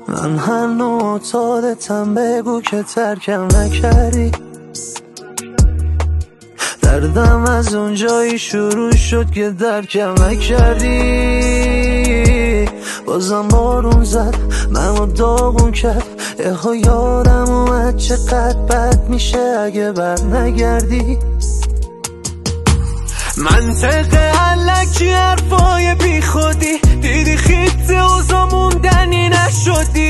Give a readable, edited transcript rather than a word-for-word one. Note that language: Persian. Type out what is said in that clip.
من هر معتادتم، بگو که ترکم نکردی. دردم از اونجایی شروع شد که درکم نکردی. بازم بارون زد منو داغون کرد، یادم اومد چقدر بد میشه اگه بر نگردی. منطق علکی حرفای بی خودی، دیدی خیت اوزا موندنی نشدی.